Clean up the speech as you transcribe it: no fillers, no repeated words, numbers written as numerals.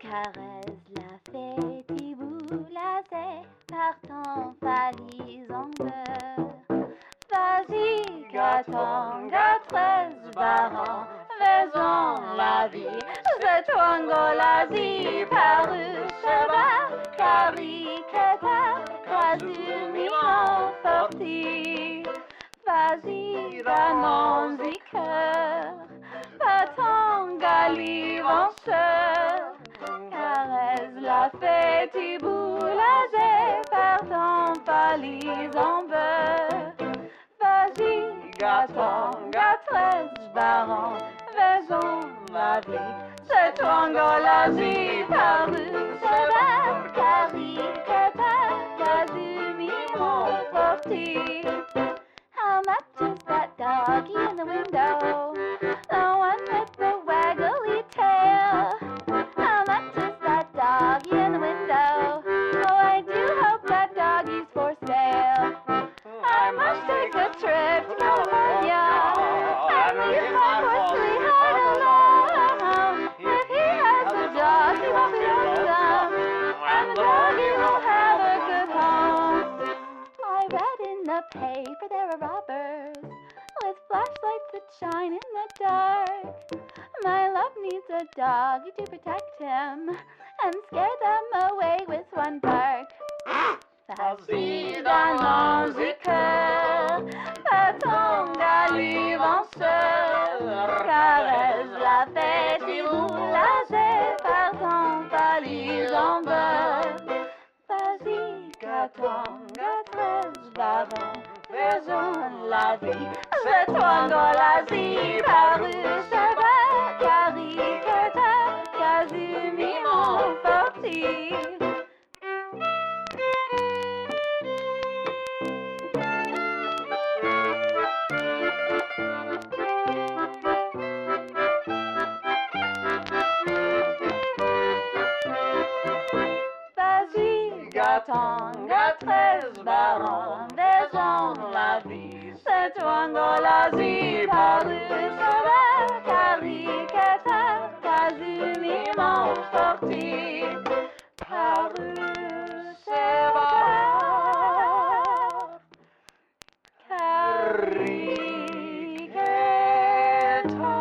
Caresse la fée Tiboulazé par ton valise en beurre. Vas-y, Gatanga, 13 barons, faisons la vie. C'est toi, Ngolazi, paru, cheval, caricata, Kazumi, mon forti. Vas-y, allons-y, cœur, Patanga, livanceur. Caresse la fée Tiboulazé par ton valise en beurre. Vas-y, Gatanga, 13 barons, faisons la vie. C'est toi, Ngolazi, paru, cheval, caricata, Kazumi, mon forti. How much is that doggy in the window? The one with the waggly tail. How much is that doggy in the window? Oh, I do hope that doggy's for sale. I must take a trip to California and leave my poor sweetheart alone. If he has a dog, he won't be lonesome, and the doggy will have a good home. I read in the paper there are robbers with flashlights that shine in the dark. My love needs a doggy to protect him and scare them away with one bark. Vas-y, allons-y, cœur, Patanga, livanceur. Caresse la fée Tiboulazé par ton valise en beurre. Vas-y, Gatanga, 13 barons, faisons la vie. C'est toi, Ngolazi, paru, cheval, caricata, Kazumi, mon forti. Vas-y, Gatanga, 13 barons, faisons la vie. C'est toi, Ngolazi, paru, cheval, caricata, Kazumi, mon forti. Paru, cheval, caricata.